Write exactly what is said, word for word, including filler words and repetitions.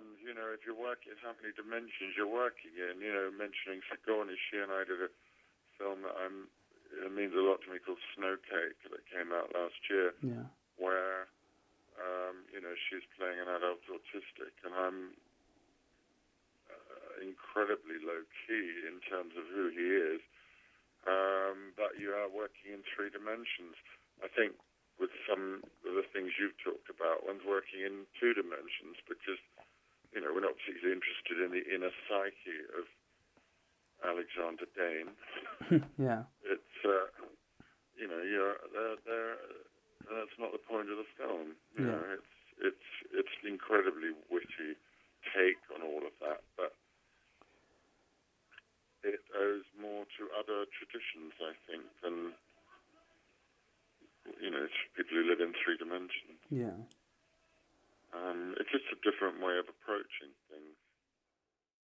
and, you know, if you're working, how many dimensions you're working in, you know, mentioning Sigourney, she and I did a film that I'm, it means a lot to me called Snowcake that came out last year, Yeah. where, um, you know, she's playing an adult autistic, and I'm uh, incredibly low-key in terms of who he is, um, but you are working in three dimensions. I think with some of the things you've talked about, one's working in two dimensions because, you know, we're not particularly interested in the inner psyche of Alexander Dane. Yeah. It's, uh, you know, you're, they're, they're, that's not the point of the film. You Yeah. know, it's, it's, it's incredibly witty take on all of that, but it owes more to other traditions, I think, than, you know, it's people who live in three dimensions. Yeah. Um, it's just a different way of approaching